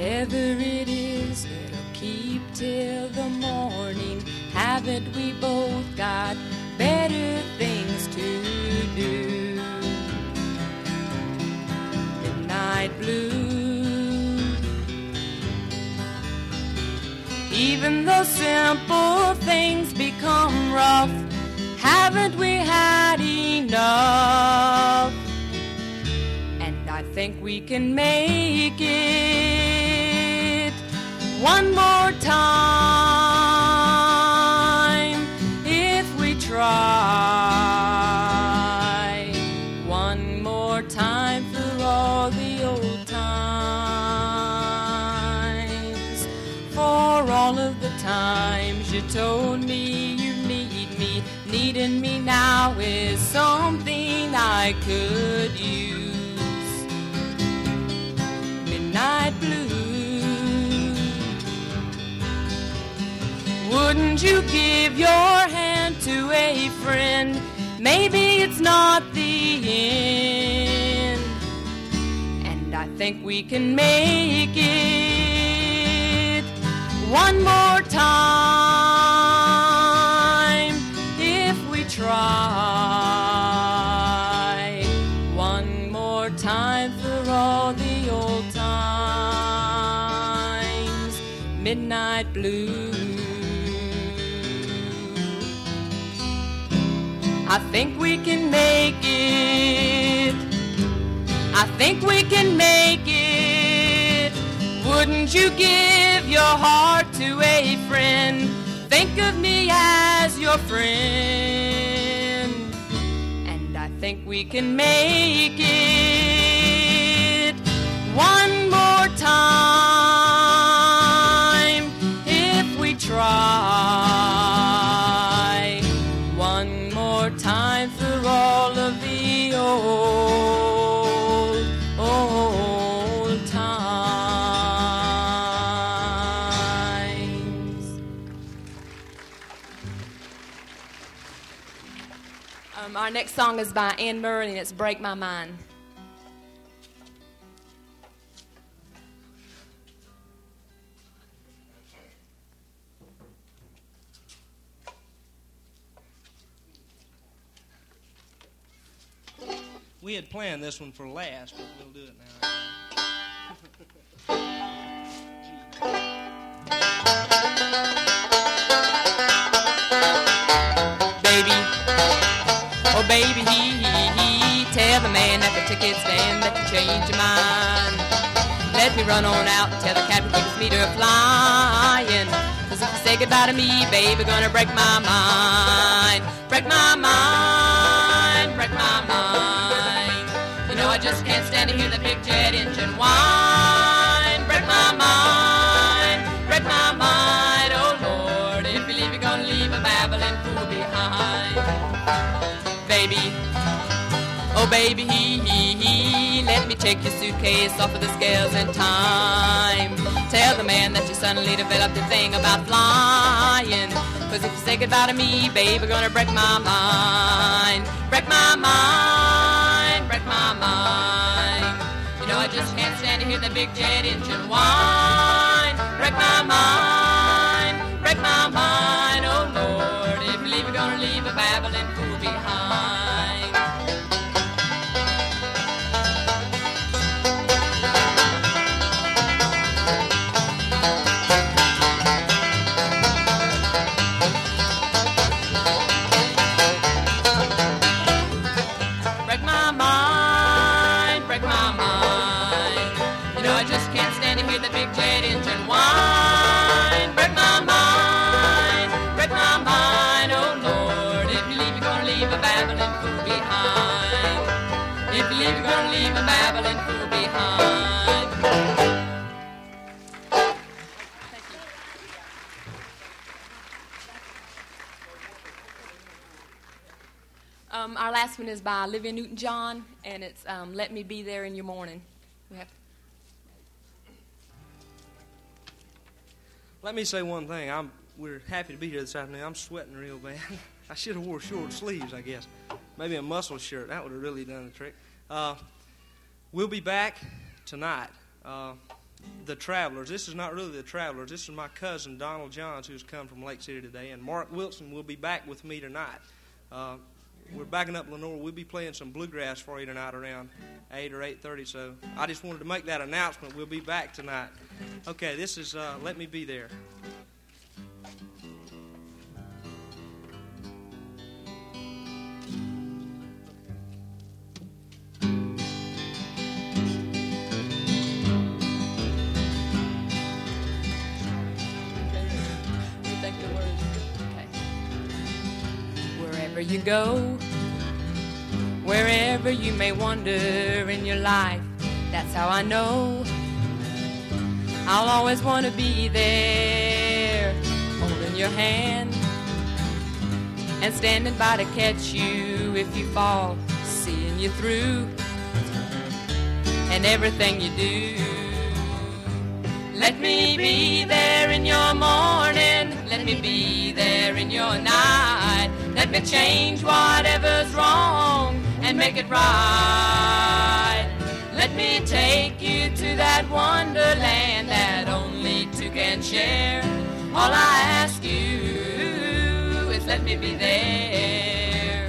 Whatever it is, it'll keep till the morning. Haven't we both got better things to do? Midnight blue. Even though simple things become rough, haven't we had enough? And I think we can make it one more time if we try. One more time for all the old times. For all of the times you told me you need me. Needing me now is something I could use. Midnight blue. Wouldn't you give your hand to a friend? Maybe it's not the end. And I think we can make it one more time if we try. One more time for all the old times. Midnight blue. I think we can make it. I think we can make it. Wouldn't you give your heart to a friend? Think of me as your friend. And I think we can make it one more time if we try. One more time for all of the old times. Our next song is by Anne Murray, and it's Break My Mind. We had planned this one for last, but we'll do it now. Baby, oh baby, tell the man at the ticket stand that you changed your mind. Let me run on out and tell the captain keep his meter flying. 'Cause if you say goodbye to me, baby, gonna break my mind. Break my mind, break my mind. You know I just can't stand to hear the big jet engine whine. Break my mind, break my mind. Oh Lord, if you leave, you're gonna leave a babbling fool behind. Baby, oh baby, let me take your suitcase off of the scales in time. Tell the man that you suddenly developed a thing about flying. 'Cause if you say goodbye to me, baby, gonna break my mind. Break my mind, break my mind. You know I just can't stand to hear the big jet engine whine. Break my mind, break my mind. Oh Lord, if you leave, you're gonna leave a babbling fool behind. The big jet engine whine. Break my mind, break my mind. Oh Lord, if you leave, you're gonna leave a babbling fool behind. If you leave, you're gonna leave a babbling fool behind. Thank you. Our last one is by Olivia Newton-John, and it's Let Me Be There in Your Morning. We have. Let me say one thing. We're happy to be here this afternoon. I'm sweating real bad. I should have wore short sleeves, I guess. Maybe a muscle shirt. That would have really done the trick. We'll be back tonight. the Travelers. This is not really the Travelers. This is my cousin, Donald Johns, who's come from Lake City today. And Mark Wilson will be back with me tonight. We're backing up Lenore. We'll be playing some bluegrass for you tonight around 8 or 8:30. So I just wanted to make that announcement. We'll be back tonight. Okay, this is Let Me Be There. Wherever you go, wherever you may wander in your life, that's how I know I'll always want to be there, holding your hand and standing by to catch you if you fall, seeing you through and everything you do. Let me be there in your morning, let me be there in your night. Let me change whatever's wrong and make it right. Let me take you to that wonderland that only two can share. All I ask you is let me be there.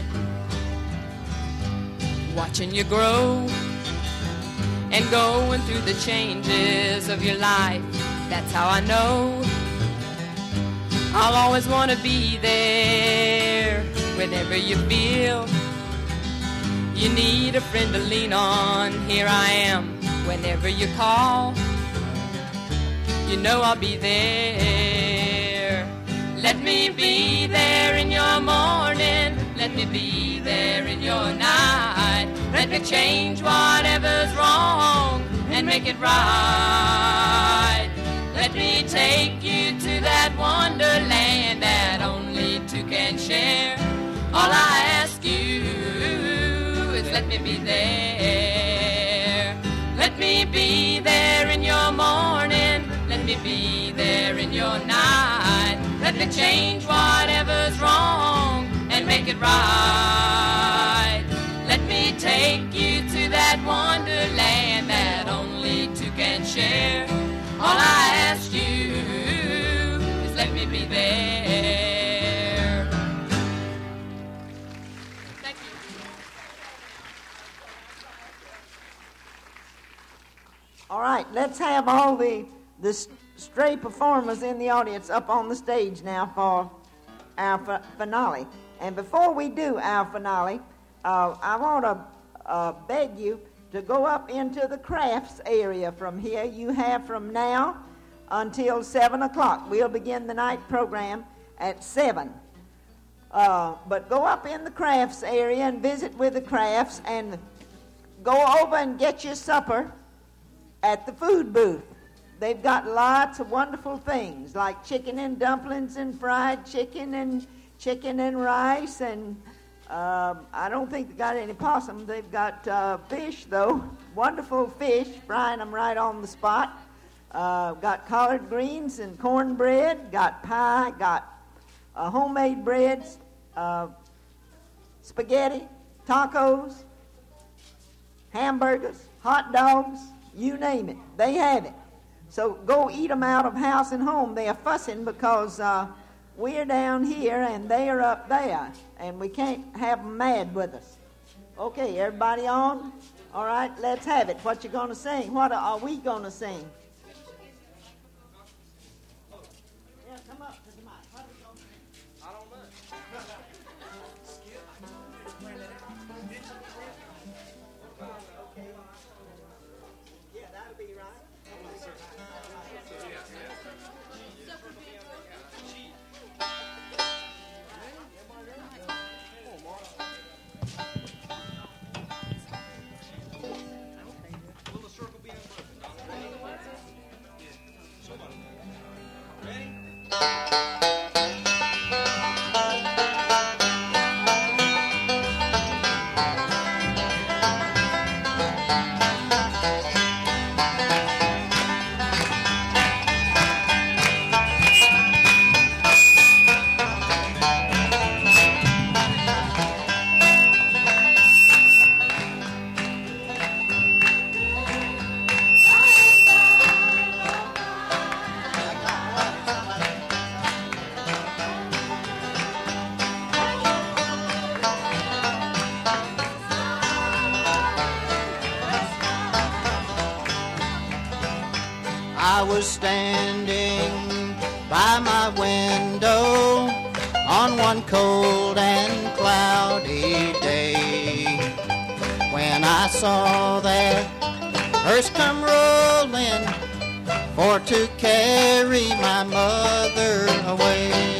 Watching you grow and going through the changes of your life, that's how I know I'll always want to be there. Whenever you feel you need a friend to lean on, here I am. Whenever you call, you know I'll be there. Let me be there in your morning, let me be there in your night. Let me change whatever's wrong and make it right. Let me take you to that wonderland that only two can share. All I ask you is let me be there. Let me be there in your morning, let me be there in your night. Let me change whatever's wrong and make it right. Let me take you to that wonderland that only two can share. All I ask you is let me be there. Thank you. All right, let's have all the stray performers in the audience up on the stage now for our finale. And before we do our finale, I want to beg you to go up into the crafts area from here. You have from now until 7 o'clock. We'll begin the night program at 7. But go up in the crafts area and visit with the crafts and go over and get your supper at the food booth. They've got lots of wonderful things like chicken and dumplings and fried chicken and rice and I don't think they got any possum. They've got fish, though. Wonderful fish, frying them right on the spot. Got collard greens and cornbread. Got pie. Got homemade breads. Spaghetti, tacos, hamburgers, hot dogs. You name it. They have it. So go eat them out of house and home. They are fussing because we're down here and they are up there, and we can't have them mad with us. Okay, everybody on? All right, let's have it. What you going to sing? What are we going to sing? Yeah, come up to the mic. What are we going to sing? I don't know. Okay. Yeah, that'll be right. Will the circle be unbroken? was standing by my window on one cold and cloudy day when I saw that hearse come rolling for to carry my mother away.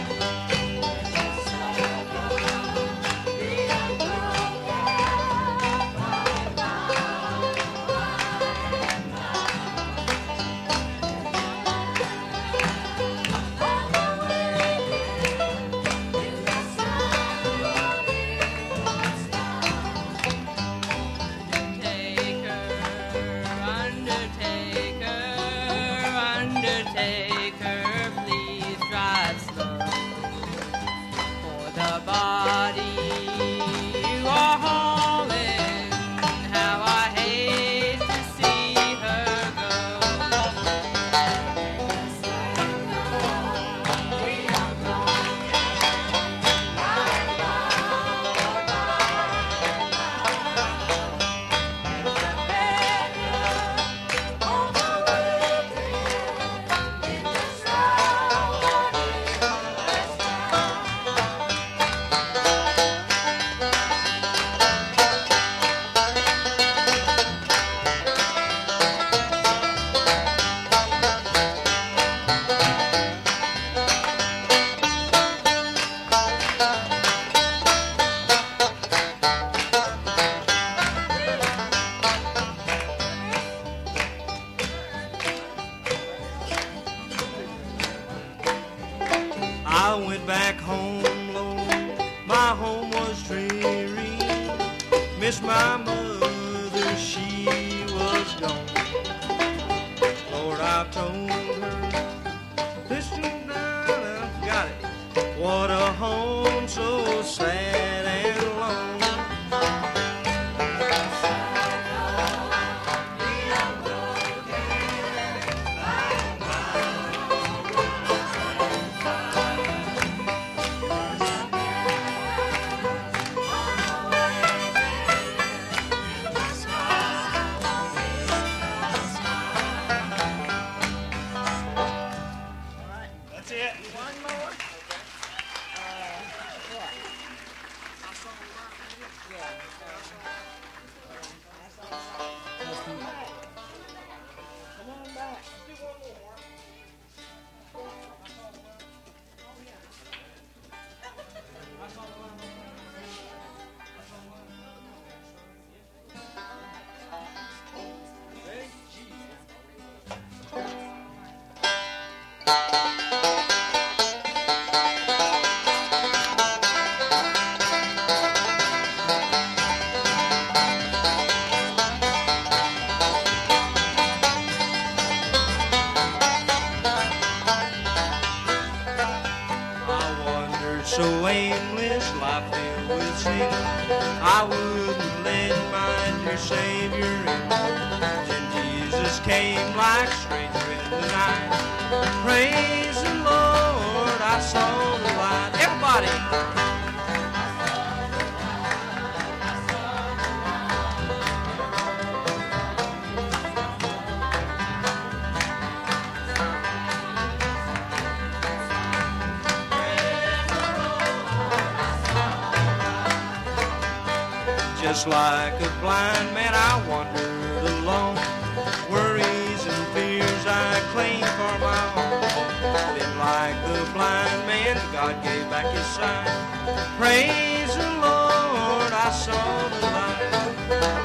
I went back home, Lord, my home was dreary. Missed my mother, she was gone. Lord, I told her, listen down, I've got it. What a home so sad and alone. So aimless, life filled with sin, I wouldn't let my dear Savior in. Then Jesus came like a stranger in the night. Praise the Lord, I saw the light. Everybody! Just like a blind man, I wandered alone. Worries and fears I claim for my own. Then like the blind man, God gave back his sight. Praise the Lord, I saw the light.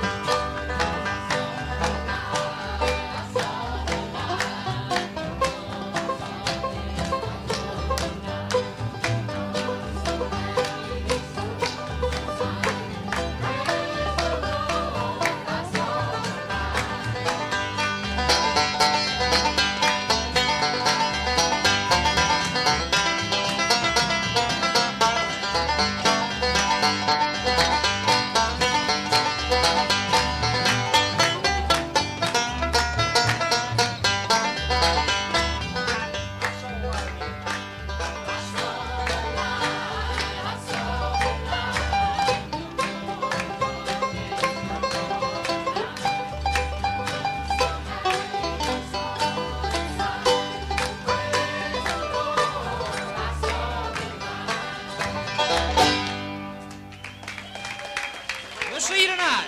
see you tonight.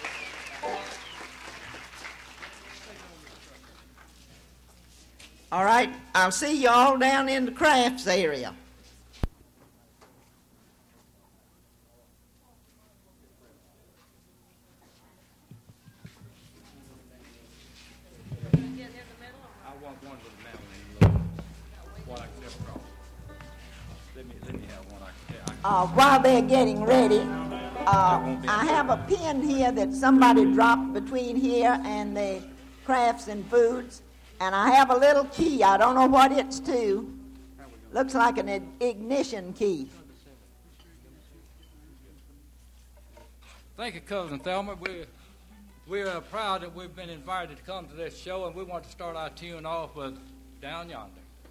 All right, I'll see you all down in the crafts area. While they're getting ready, I have a pin here that somebody dropped between here and the crafts and foods, and I have a little key. I don't know what it's to. Looks like an ignition key. Thank you, Cousin Thelma. We're proud that we've been invited to come to this show, and we want to start our tune off with Down Yonder.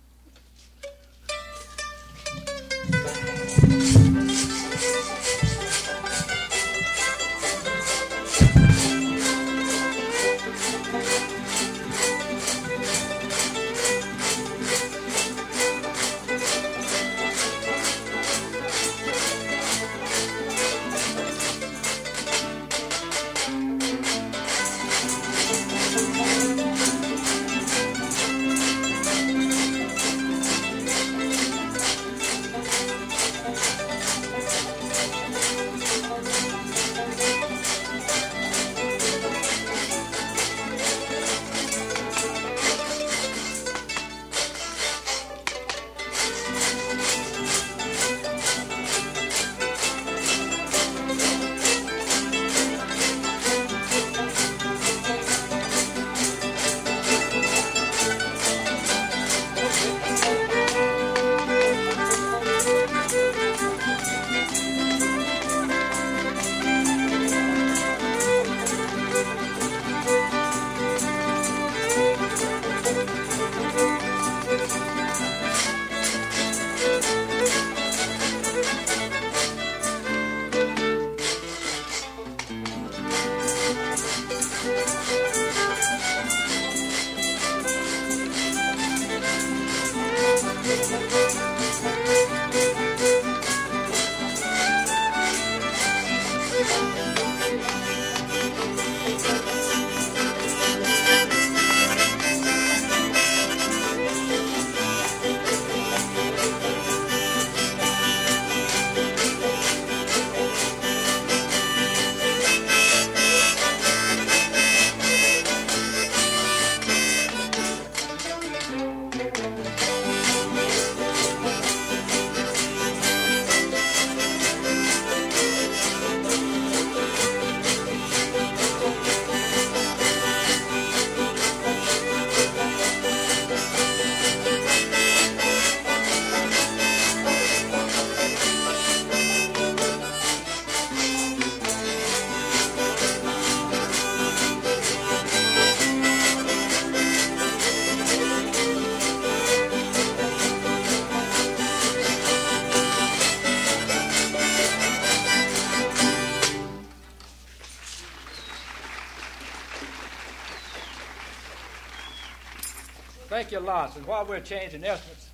Thank you lots. And while we're changing estimates,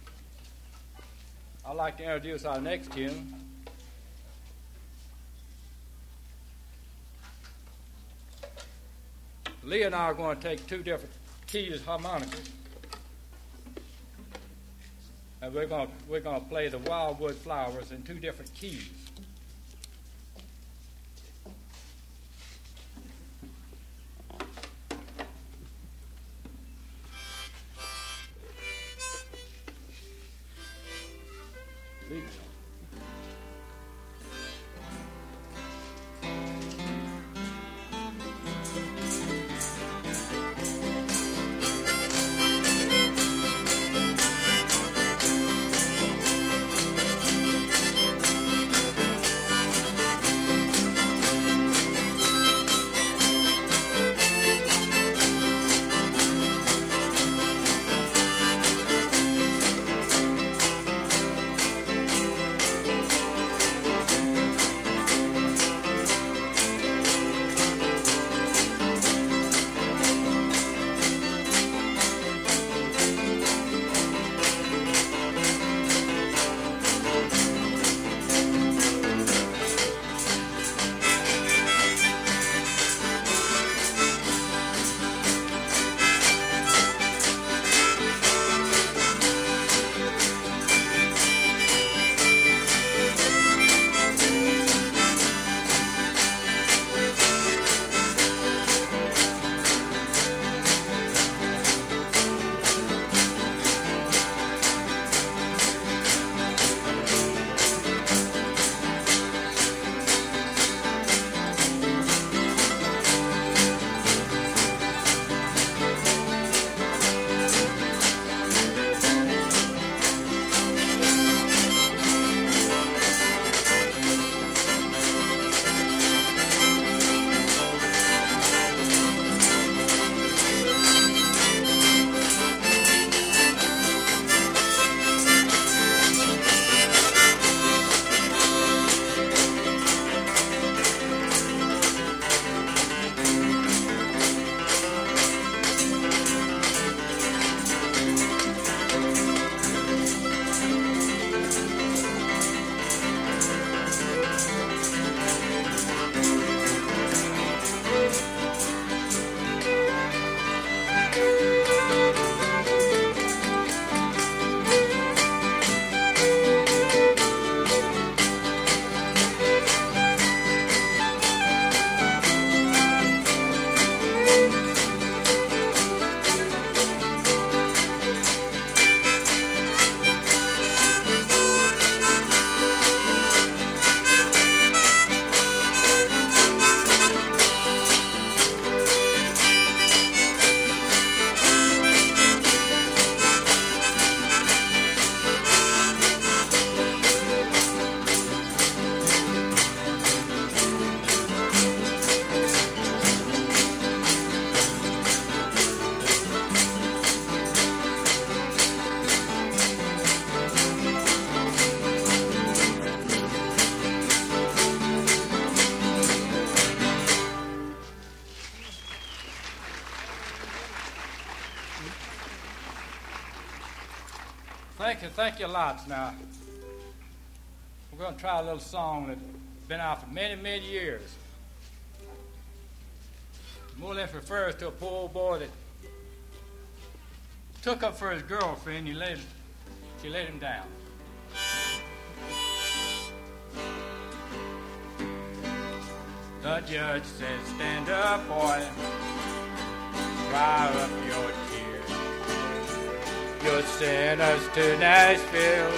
I'd like to introduce our next tune. Lee and I are going to take two different keys harmonicas, and we're going to play the Wildwood Flowers in two different keys. Lee. Thank you lots. Now, we're going to try a little song that's been out for many, many years. More or less refers to a poor old boy that took up for his girlfriend. She let him down. The judge said, stand up, boy, dry up your tears. You're sentenced to Nashville,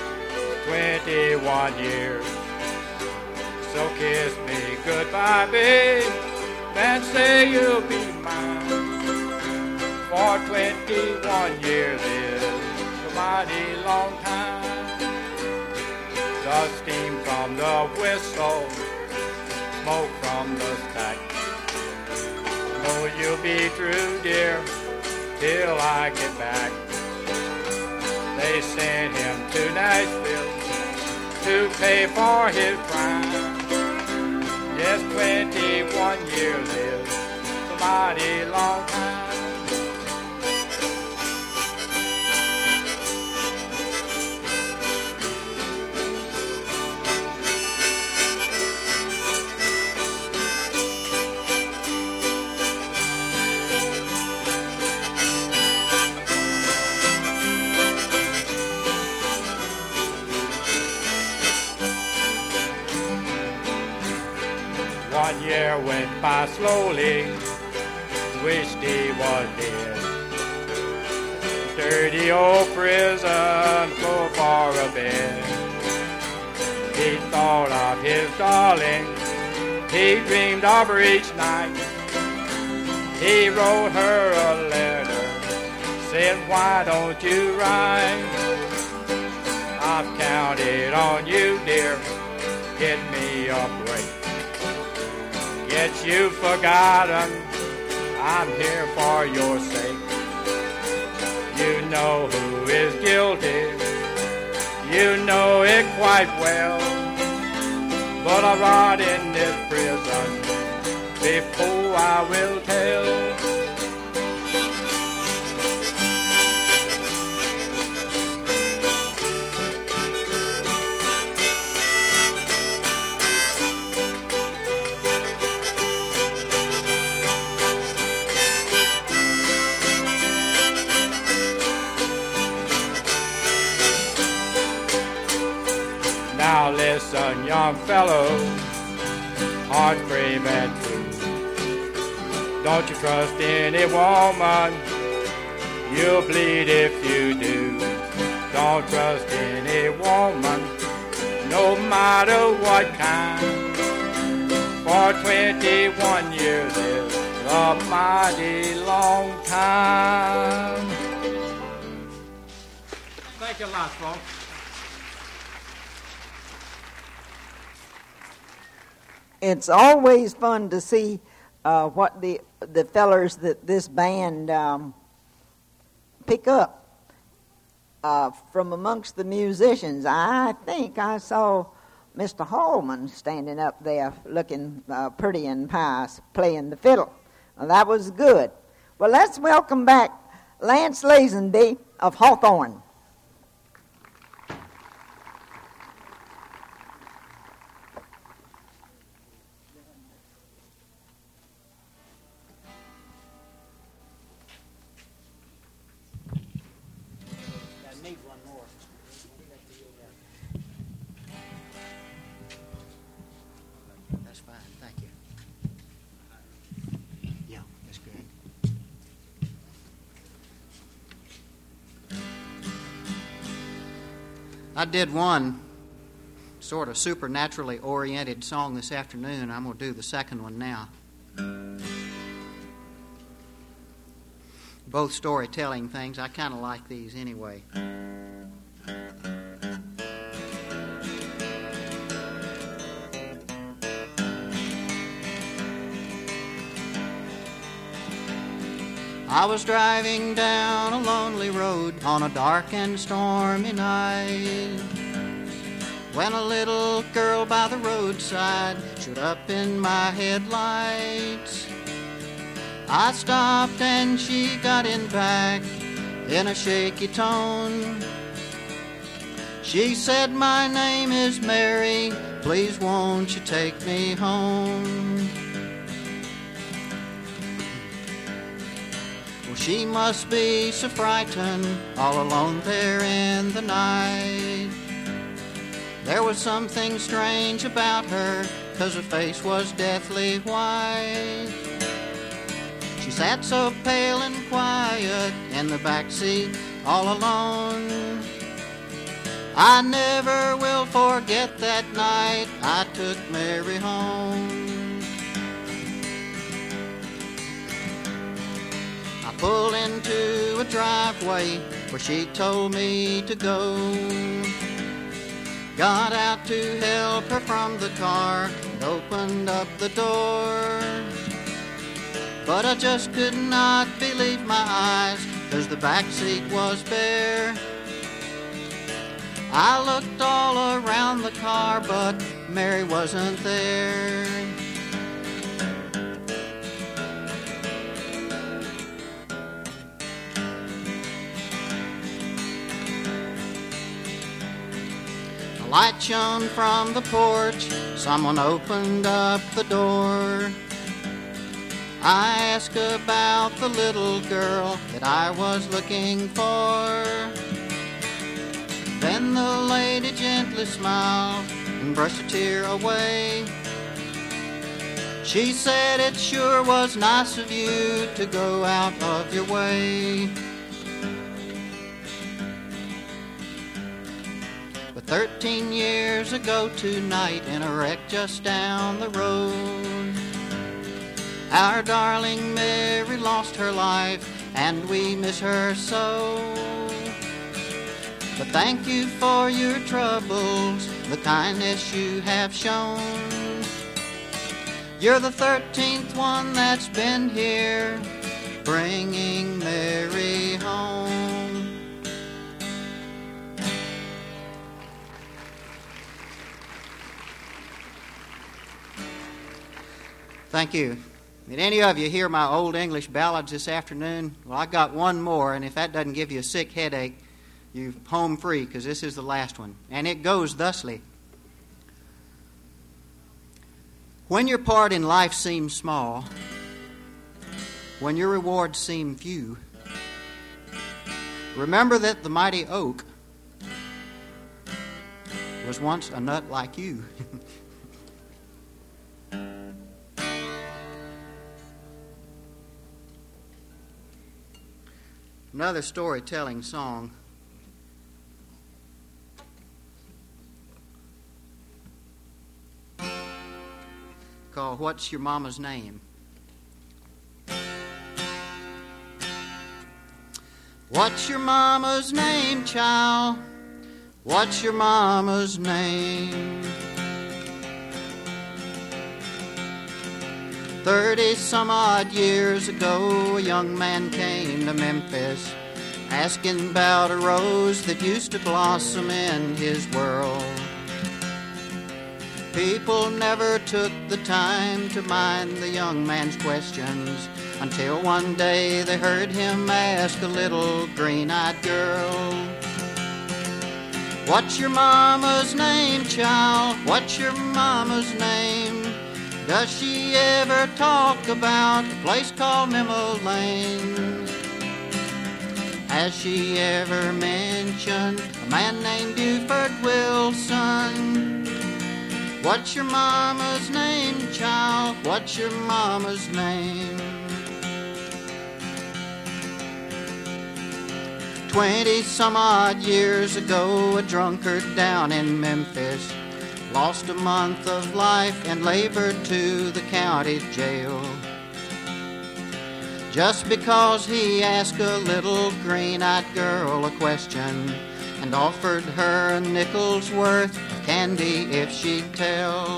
21 years. So kiss me goodbye, babe, and say you'll be mine. For 21 years is a mighty long time. The steam from the whistle, smoke from the stack. Know you'll be true, dear, till I get back. They sent him to Nashville to pay for his crime. Yes, 21 years is a mighty long time. One year went by slowly, wished he was dead. Dirty old prison floor for a bed. He thought of his darling, he dreamed of her each night. He wrote her a letter, said, why don't you write? I've counted on you, dear, get me a break. Yet you've forgotten, I'm here for your sake. You know who is guilty, you know it quite well. But I rot in this prison before I will tell. Now listen, young fellow, heart brave and true. Don't you trust any woman, you'll bleed if you do. Don't trust any woman, no matter what kind. For 21 years is a mighty long time. Thank you a lot, folks. It's always fun to see what the fellers that this band pick up from amongst the musicians. I think I saw Mr. Hallman standing up there looking pretty and pious, playing the fiddle. Well, that was good. Well, let's welcome back Lance Lazenby of Hawthorne. I did one sort of supernaturally oriented song this afternoon. I'm going to do the second one now. Both storytelling things. I kind of like these anyway. I was driving down a lonely road on a dark and stormy night when a little girl by the roadside showed up in my headlights. I stopped and she got in back in a shaky tone. She said, my name is Mary, please won't you take me home? Well, she must be so frightened, all alone there in the night. There was something strange about her, 'cause her face was deathly white. She sat so pale and quiet in the back seat, all alone. I never will forget that night I took Mary home. I pulled into a driveway where she told me to go. Got out to help her from the car and opened up the door. But I just could not believe my eyes, 'cause the back seat was bare. I looked all around the car, but Mary wasn't there. The light shone from the porch, someone opened up the door. I asked about the little girl that I was looking for. Then the lady gently smiled and brushed a tear away. She said, it sure was nice of you to go out of your way. But 13 years ago tonight, in a wreck just down the road, our darling Mary lost her life, and we miss her so. But thank you for your troubles, the kindness you have shown. You're the 13th one that's been here, bringing Mary home. Thank you. Did any of you hear my old English ballads this afternoon? Well, I got one more, and if that doesn't give you a sick headache, you're home free, because this is the last one. And it goes thusly. When your part in life seems small, when your rewards seem few, remember that the mighty oak was once a nut like you. Another storytelling song. Called What's Your Mama's Name? What's your mama's name, child? What's your mama's name? 30-some-odd years ago, a young man came to Memphis, asking about a rose that used to blossom in his world. People never took the time to mind the young man's questions, until one day they heard him ask a little green-eyed girl, what's your mama's name, child? What's your mama's name? Does she ever talk about a place called Memo Lane? Has she ever mentioned a man named Buford Wilson? What's your mama's name, child? What's your mama's name? 20-some-odd years ago, a drunkard down in Memphis lost a month of life and labored to the county jail, just because he asked a little green-eyed girl a question and offered her a nickel's worth of candy if she'd tell.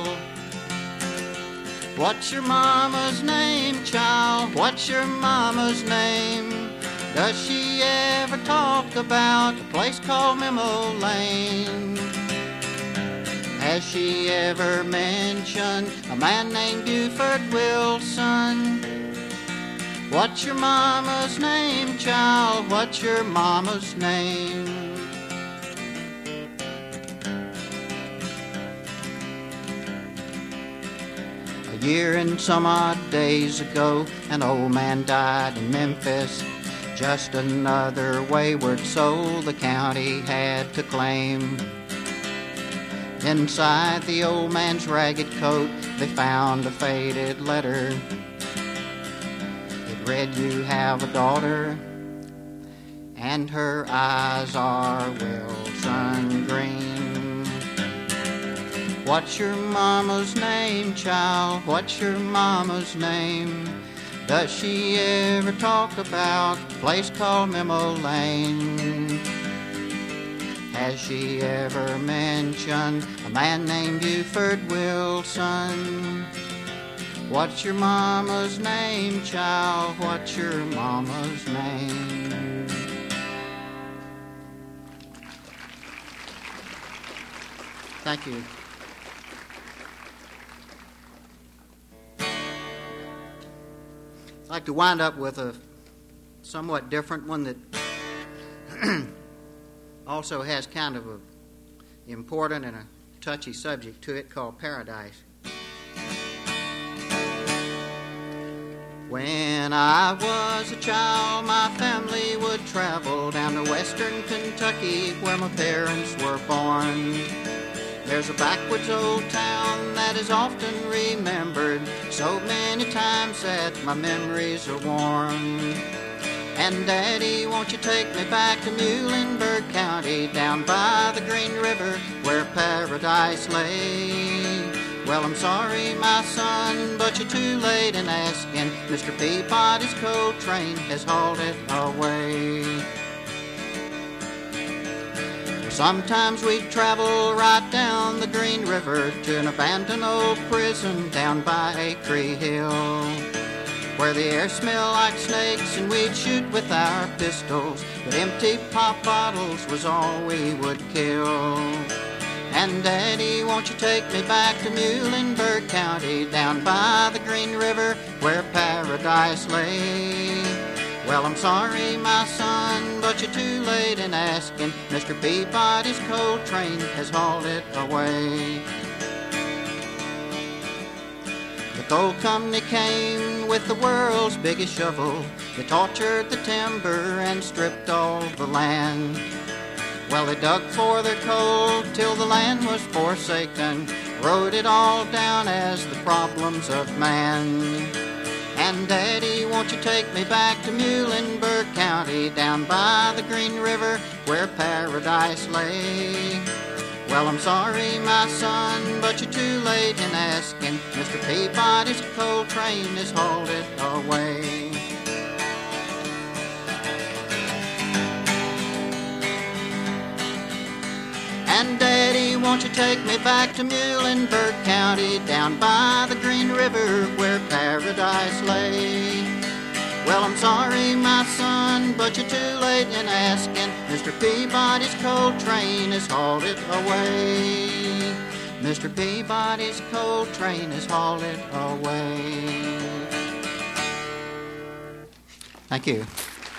What's your mama's name, child? What's your mama's name? Does she ever talk about a place called Memo Lane? Has she ever mentioned a man named Buford Wilson? What's your mama's name, child? What's your mama's name? A year and some odd days ago, an old man died in Memphis. Just another wayward soul the county had to claim. Inside the old man's ragged coat, they found a faded letter. It read, "You have a daughter, and her eyes are Wilson Green." "What's your mama's name, child? What's your mama's name? Does she ever talk about a place called Memo Lane? Has she ever mentioned a man named Buford Wilson? What's your mama's name, child? What's your mama's name?" Thank you. I'd like to wind up with a somewhat different one that also has kind of an important and a touchy subject to it, called Paradise. When I was a child, my family would travel down to western Kentucky, where my parents were born. There's a backwoods old town that is often remembered, so many times that my memories are worn. And Daddy, won't you take me back to Muhlenberg County, down by the Green River, where paradise lay? Well, I'm sorry, my son, but you're too late in asking. Mr. Peabody's coal train has hauled it away. Sometimes we'd travel right down the Green River to an abandoned old prison down by Acre Hill, where the air smelled like snakes and we'd shoot with our pistols, but empty pop bottles was all we would kill. And Daddy, won't you take me back to Muhlenberg County, down by the Green River, where paradise lay? Well, I'm sorry, my son, but you're too late in asking. Mr. Peabody's coal train has hauled it away. The coal company came with the world's biggest shovel. They tortured the timber and stripped all the land. Well, they dug for their coal till the land was forsaken, wrote it all down as the problems of man. And Daddy, won't you take me back to Muhlenberg County, down by the Green River, where paradise lay? Well, I'm sorry, my son, but you're too late in asking. Mr. Peabody's coal train has hauled it away. And Daddy, won't you take me back to Muhlenberg County, down by the Green River, where paradise lay? Well, I'm sorry, my son, but you're too late in asking. Mr. Peabody's coal train has hauled it away. Mr. Peabody's coal train has hauled it away. Thank you.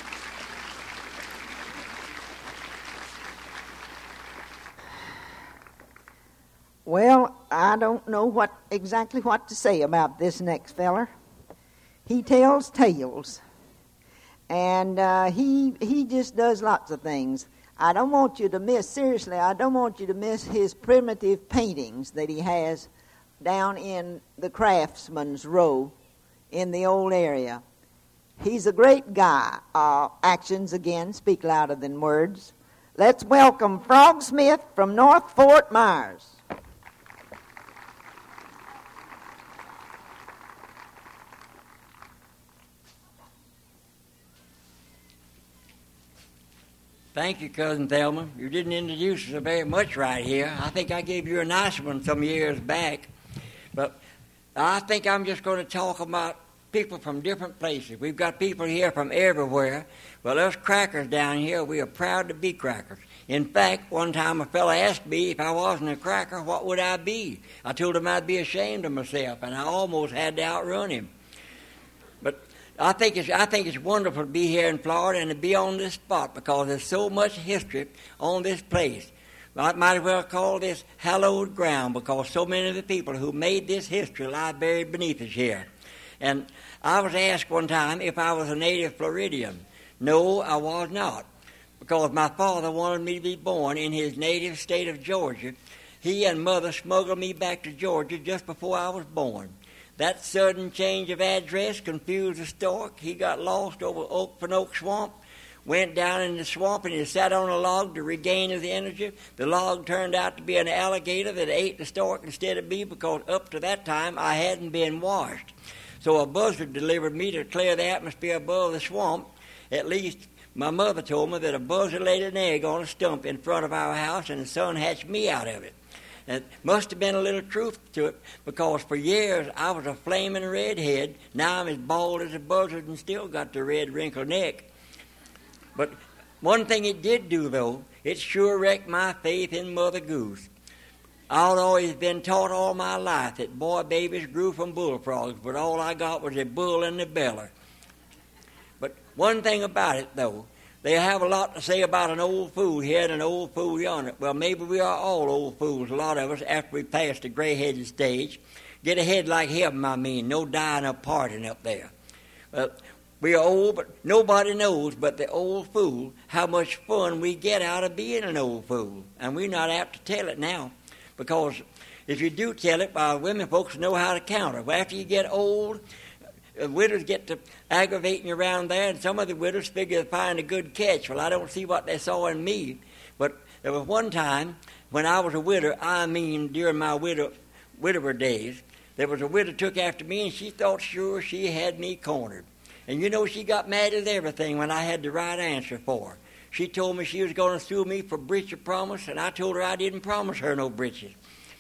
Well, I don't know exactly what to say about this next feller. He tells tales, and he just does lots of things. I don't want you to miss his primitive paintings that he has down in the Craftsman's Row in the old area. He's a great guy. Actions, again, speak louder than words. Let's welcome Frog Smith from North Fort Myers. Thank you, Cousin Thelma. You didn't introduce us very much right here. I think I gave you a nice one some years back. But I think I'm just going to talk about people from different places. We've got people here from everywhere. Well, us crackers down here, we are proud to be crackers. In fact, one time a fellow asked me if I wasn't a cracker, what would I be? I told him I'd be ashamed of myself, and I almost had to outrun him. But I think it's wonderful to be here in Florida and to be on this spot because there's so much history on this place. I might as well call this hallowed ground because so many of the people who made this history lie buried beneath us here. And I was asked one time if I was a native Floridian. No, I was not, because my father wanted me to be born in his native state of Georgia. He and Mother smuggled me back to Georgia just before I was born. That sudden change of address confused the stork. He got lost over Oak Pinoak Swamp, went down in the swamp, and he sat on a log to regain his energy. The log turned out to be an alligator that ate the stork instead of me, because up to that time I hadn't been washed. So a buzzard delivered me to clear the atmosphere above the swamp. At least my mother told me that a buzzard laid an egg on a stump in front of our house, and the sun hatched me out of it. It must have been a little truth to it, because for years I was a flaming redhead. Now I'm as bald as a buzzard and still got the red wrinkled neck. But one thing it did do, though, it sure wrecked my faith in Mother Goose. I've always been taught all my life that boy babies grew from bullfrogs, but all I got was a bull in the belly. But one thing about it, though, they have a lot to say about an old fool here and an old fool yonder. Well, maybe we are all old fools, a lot of us, after we pass the gray-headed stage. Get ahead like him, I mean, no dying or parting up there. We are old, but nobody knows but the old fool how much fun we get out of being an old fool. And we're not apt to tell it now, because if you do tell it, women folks know how to counter. Well, after you get old, widows get to aggravating you around there, and some of the widows figure to find a good catch. Well, I don't see what they saw in me. But there was one time when I was a widow, I mean during my widower days, there was a widow took after me, and she thought sure she had me cornered. And you know, she got mad at everything when I had the right answer for her. She told me she was going to sue me for breach of promise, and I told her I didn't promise her no breaches.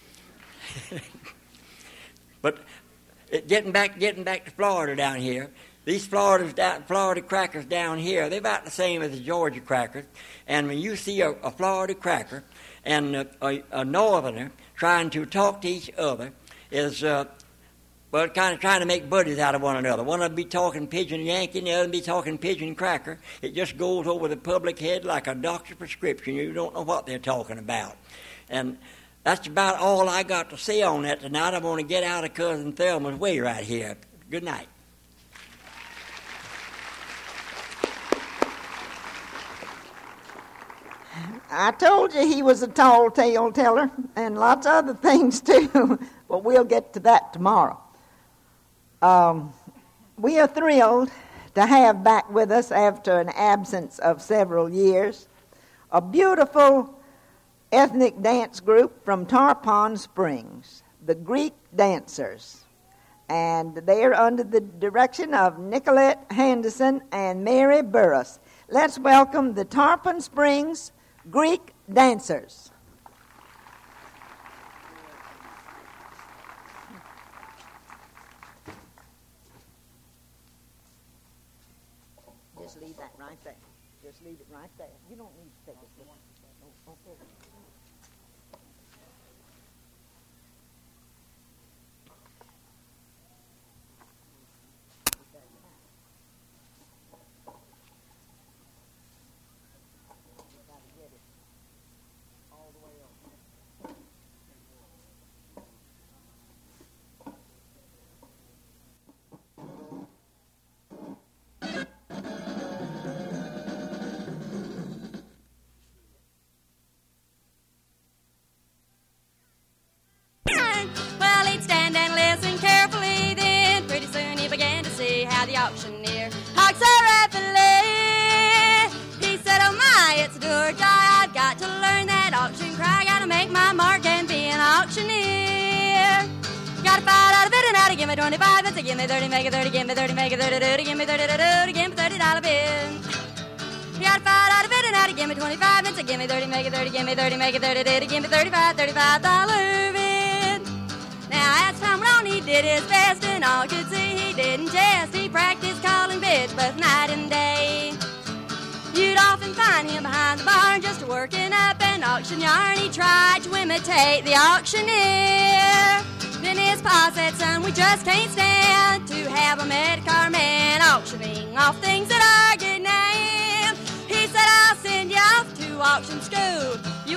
But getting back to Florida down here, these Florida crackers down here, they're about the same as the Georgia crackers. And when you see a Florida cracker and a northerner trying to talk to each other, is kind of trying to make buddies out of one another. One of them be talking Pigeon Yankee, and the other be talking Pigeon Cracker. It just goes over the public head like a doctor's prescription. You don't know what they're talking about. And that's about all I got to say on that tonight. I'm going to get out of Cousin Thelma's way right here. Good night. I told you he was a tall tale teller, and lots of other things too, but we'll get to that tomorrow. We are thrilled to have back with us, after an absence of several years, a beautiful ethnic dance group from Tarpon Springs, the Greek Dancers. And they are under the direction of Nicolette Henderson and Mary Burris. Let's welcome the Tarpon Springs Greek Dancers. Just leave that right there. Just leave it right there. You don't need to take it. Okay. Well, he'd stand and listen carefully, then pretty soon he began to see how the auctioneer talked so rapidly. He said, oh my, it's a do or die, I've got to learn that auction cry, gotta make my mark and be an auctioneer. Gotta fight out of it and out, give me 25 cents, give me 30, make it 30, give me 30, make it 30, give me 30, give me $30 bill. You gotta fight out of it and out, give me 25 cents, give me 30, make it 30, give me 30, make it 30, give me $35 bill. Now, as time went on, he did his best, and all could see he didn't jest. He practiced calling bids both night and day. You'd often find him behind the bar just working up an auction yarn. He tried to imitate the auctioneer. Then his pa said, son, we just can't stand to have a Medicare man auctioning off things that are good name. He said, I'll send you off to auction school. You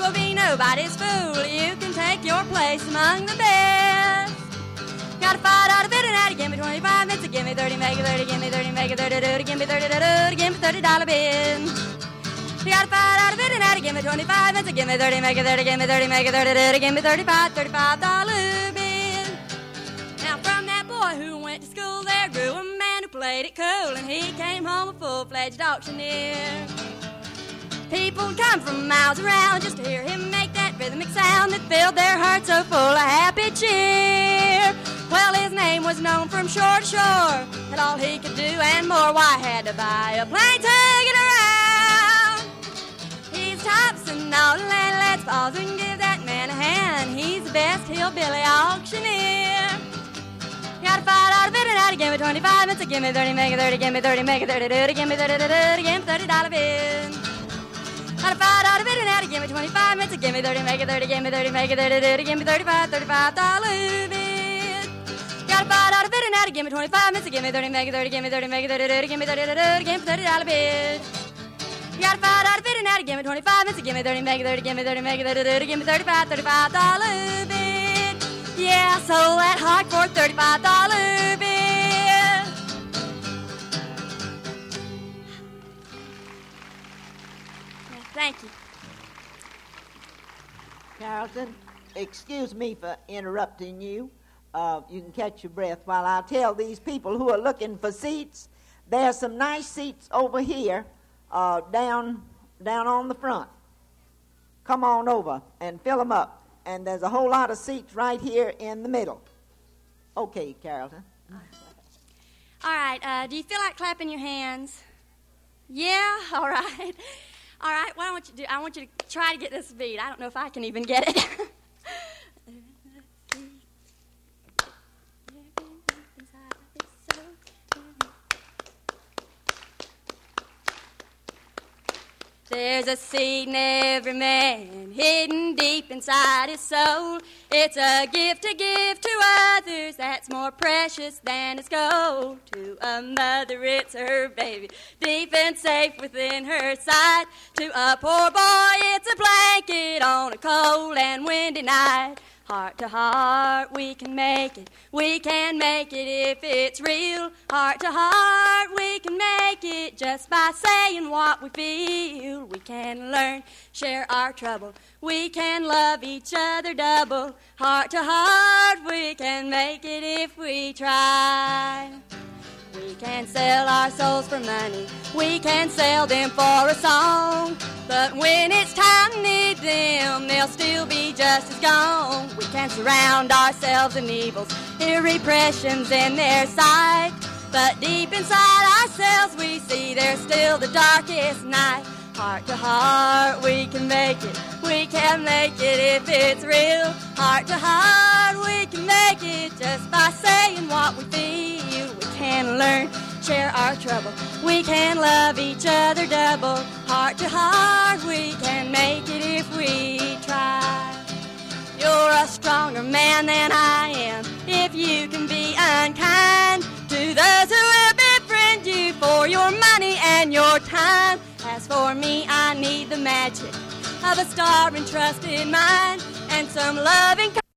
You will be nobody's fool. You can take your place among the best. Gotta fight out of it and out. Give me 25 minutes. Give me 30, make it 30. Give me 30, make it 30. Give me 30, give me $30 bill. You gotta fight out of it and out. Give me 25 minutes. Give me 30, make it 30. Give me 30, make it 30. Give me $35 bill. Now from that boy who went to school, there grew a man who played it cool, and he came home a full-fledged auctioneer. People come from miles around just to hear him make that rhythmic sound that filled their hearts so full of happy cheer. Well, his name was known from shore to shore, that all he could do and more, why had to buy a plane to get around. He's tops and all the land, let's pause and give that man a hand. He's the best hillbilly auctioneer. Gotta fight out of it and out. Give me 25 minutes. Give me 30, make it 30. Give me 30, make it 30. Give me 30, give me $30 bill. Gotta fight out of it and out. Give me 25 minutes. Give me 30, make it 30. Give me 30, make it 30. Give me $35 bill. Gotta fight out of it and out. Give me 25 minutes. Give me 30, make it 30. Give me 30, make it 30. Give me $30 bill. Gotta fight out of it and out. Give me 25 minutes. Give me 30, make it 30. Give me 30, make it 30. Give me $35 bill. Yeah, I sold that heart for $35 bill. Yeah, thank you. Carlton, excuse me for interrupting you. You can catch your breath while I tell these people who are looking for seats. There's some nice seats over here, down on the front. Come on over and fill them up. And there's a whole lot of seats right here in the middle. Okay, Carlton. All right, do you feel like clapping your hands? Yeah? All right. All right, what I want you to try to get this beat. I don't know if I can even get it. There's a seed in every man, hidden deep inside his soul. It's a gift to give to others that's more precious than its gold. To a mother, it's her baby, deep and safe within her sight. To a poor boy, it's a blanket on a cold and windy night. Heart to heart, we can make it. We can make it if it's real. Heart to heart, we can make it just by saying what we feel. We can learn, share our trouble. We can love each other double. Heart to heart, we can make it if we try. We can sell our souls for money. We can sell them for a song. But when it's time to need them, they'll still be just as gone. We can surround ourselves in evils, irrepressions in their sight. But deep inside ourselves we see there's still the darkest night. Heart to heart, we can make it. We can make it if it's real. Heart to heart, we can make it just by saying what we feel. We can learn, share our trouble. We can love each other double. Heart to heart, we can make it if we try. You're a stronger man than I am if you can be unkind to those who will befriend you for your money and your time. As for me, I need the magic of a star entrusted mind and some loving